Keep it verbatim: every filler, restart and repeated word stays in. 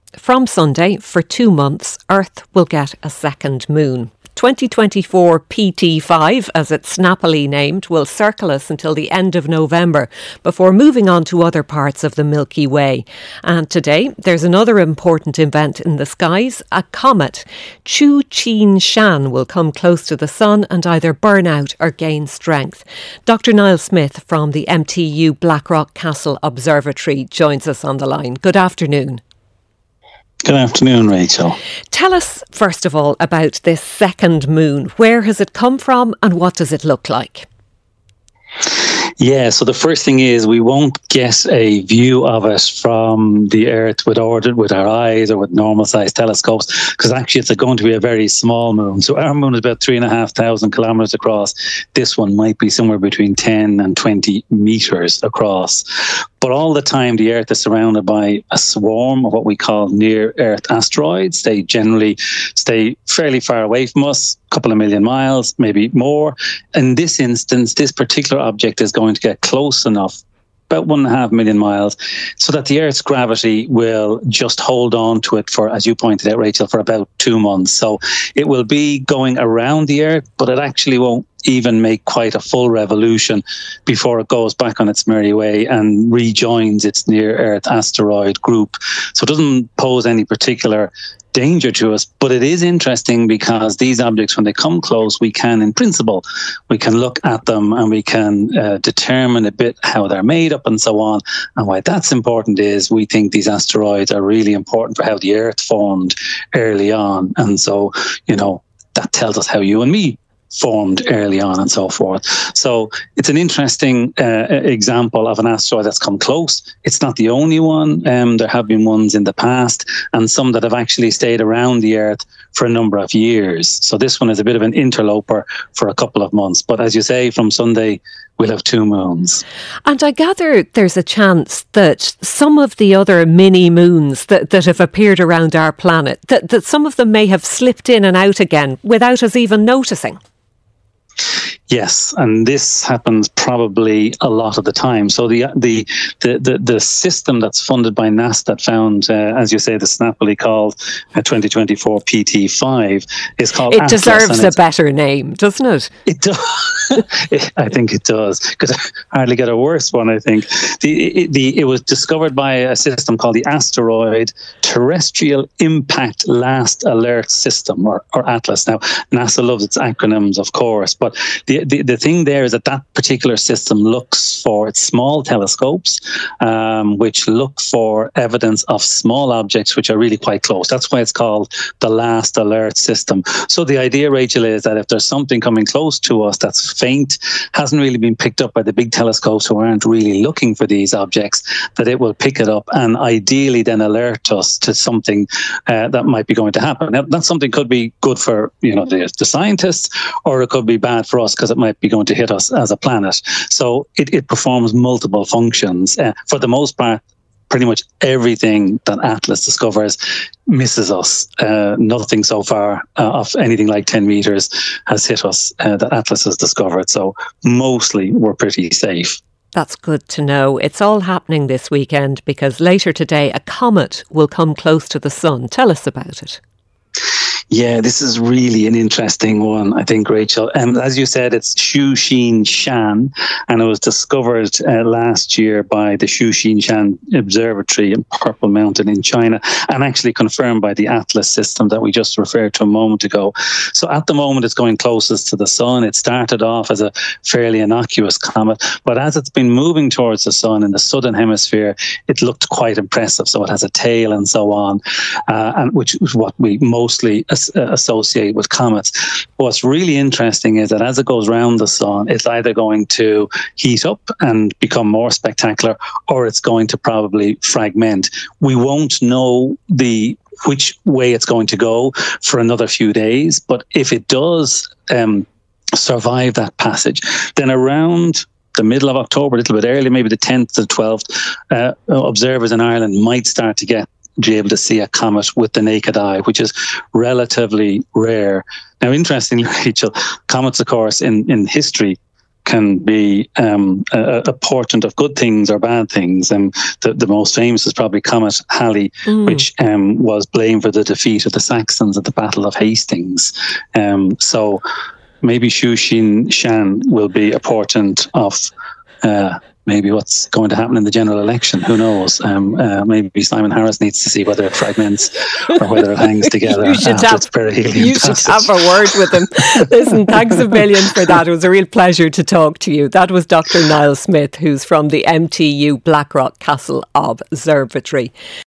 From Sunday, for two months, Earth will get a second moon. twenty twenty-four P T five, as it's snappily named, will circle us until the end of November before moving on to other parts of the Milky Way. And today, there's another important event in the skies. A comet, Chu-Chin-Shan, will come close to the Sun and either burn out or gain strength. Doctor Niall Smith from the M T U Blackrock Castle Observatory joins us on the line. Good afternoon. Good afternoon, Rachel. Tell us, first of all, about this second moon. Where has it come from and what does it look like? Yeah, so the first thing is we won't get a view of it from the Earth with ordered with our eyes or with normal sized telescopes, because actually it's going to be a very small moon. So our moon is about three and a half thousand kilometers across. This one might be somewhere between ten and twenty meters across. But all the time, the Earth is surrounded by a swarm of what we call near-Earth asteroids. They generally stay fairly far away from us, a couple of million miles, maybe more. In this instance, this particular object is going to get close enough, about one and a half million miles, so that the Earth's gravity will just hold on to it for, as you pointed out, Rachel, for about two months. So it will be going around the Earth, but it actually won't even make quite a full revolution before it goes back on its merry way and rejoins its near-Earth asteroid group. So it doesn't pose any particular danger to us, but it is interesting because these objects, when they come close, we can, in principle, we can look at them and we can uh, determine a bit how they're made up and so on. And why that's important is we think these asteroids are really important for how the Earth formed early on. And so, you know, that tells us how you and me formed early on and so forth. So it's an interesting uh, example of an asteroid that's come close. It's not the only one. Um, there have been ones in the past and some that have actually stayed around the Earth for a number of years. So this one is a bit of an interloper for a couple of months. But as you say, from Sunday, we'll have two moons. And I gather there's a chance that some of the other mini moons that, that have appeared around our planet, that, that some of them may have slipped in and out again without us even noticing. Yes, and this happens probably a lot of the time. So the the the the, the system that's funded by NASA that found, uh, as you say, the snappily called uh, twenty twenty-four P T five is called It Atlas, deserves a better name, doesn't it? It does. I think it does. Could hardly get a worse one, I think. The, it, the, it was discovered by a system called the Asteroid Terrestrial Impact Last Alert System, or, or ATLAS. Now, NASA loves its acronyms, of course, but the, the, the thing there is that that particular system looks for its small telescopes, um, which look for evidence of small objects which are really quite close. That's why it's called the Last Alert System. So the idea, Rachel, is that if there's something coming close to us that's faint, hasn't really been picked up by the big telescopes who aren't really looking for these objects, that it will pick it up and ideally then alert us to something uh, that might be going to happen. Now, that something could be good for, you know, the, the scientists, or it could be bad for us because it might be going to hit us as a planet. So it, it performs multiple functions. Uh, for the most part, pretty much everything that ATLAS discovers misses us. Uh, nothing so far uh, of anything like ten meters has hit us uh, that ATLAS has discovered. So mostly we're pretty safe. That's good to know. It's all happening this weekend because later today a comet will come close to the Sun. Tell us about it. Yeah, this is really an interesting one, I think, Rachel. Um, as you said, it's Chu-Chin-Shan, and it was discovered uh, last year by the Chu-Chin-Shan Observatory in Purple Mountain in China, and actually confirmed by the ATLAS system that we just referred to a moment ago. So at the moment, it's going closest to the Sun. It started off as a fairly innocuous comet, but as it's been moving towards the Sun in the southern hemisphere, it looked quite impressive. So it has a tail and so on, uh, and which is what we mostly associate with comets. What's really interesting is that as it goes around the Sun, it's either going to heat up and become more spectacular, or it's going to probably fragment. We won't know the which way it's going to go for another few days, but if it does um, survive that passage, then around the middle of October, a little bit early, maybe the tenth to the twelfth, uh, observers in Ireland might start to get be able to see a comet with the naked eye, which is relatively rare. Now, interestingly, Rachel, comets, of course, in, in history can be um, a, a portent of good things or bad things. And the, the most famous is probably Comet Halley, mm. which um, was blamed for the defeat of the Saxons at the Battle of Hastings. Um, so maybe Xu Xin Shan will be a portent of uh, maybe what's going to happen in the general election. Who knows? Um, uh, maybe Simon Harris needs to see whether it fragments or whether it hangs together. you should, have, you should have a word with him. Listen, thanks a million for that. It was a real pleasure to talk to you. That was Doctor Niall Smith, who's from the M T U Blackrock Castle Observatory.